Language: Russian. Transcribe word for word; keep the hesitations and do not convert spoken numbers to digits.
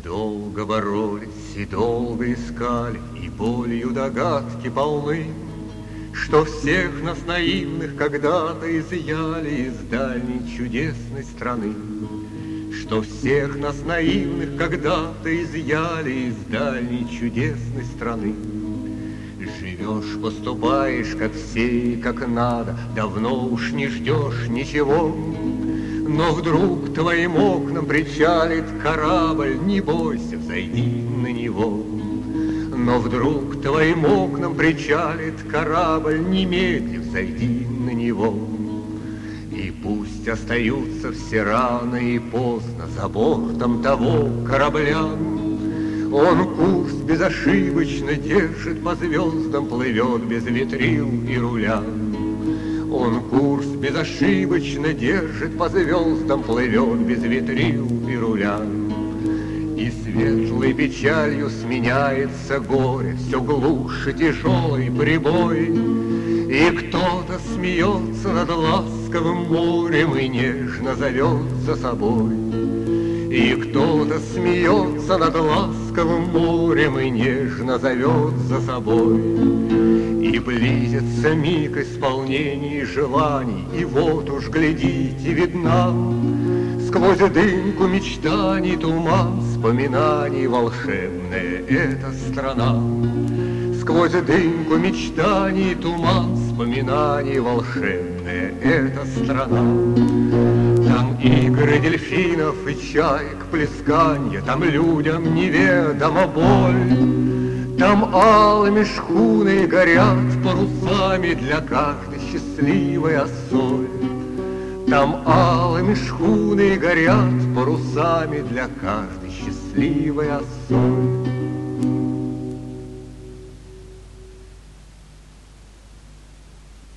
долго боролись и долго искали, и болью догадки полны, что всех нас наивных когда-то изъяли из дальней чудесной страны. Что всех нас наивных когда-то изъяли из дальней чудесной страны. Живешь, поступаешь, как все и как надо, давно уж не ждешь ничего. Но вдруг твоим окнам причалит корабль, не бойся, взойди на него. Но вдруг твоим окнам причалит корабль, немедля взойди на него. И пусть остаются все рано и поздно за бортом того корабля, он курс безошибочно держит по звездам, плывет без ветрил и руля. Он курс безошибочно держит по звездам, плывет без ветрил и руля. И светлой печалью сменяется горе, все глуше тяжелый прибой. И кто-то смеется над ласковым морем и нежно зовет за собой. И кто-то смеется над ласковым морем и нежно зовет за собой. И близится миг исполнений желаний, и вот уж, глядите, видна сквозь дымку мечтаний туман вспоминаний волшебная эта страна. Сквозь дымку мечтаний туман вспоминаний волшебная эта страна. Там игры дельфинов и чаек плесканье, там людям неведома боль. Там алыми шхуны горят парусами для каждой счастливой осоль. Там алыми шхуны горят парусами для каждой счастливой осоль.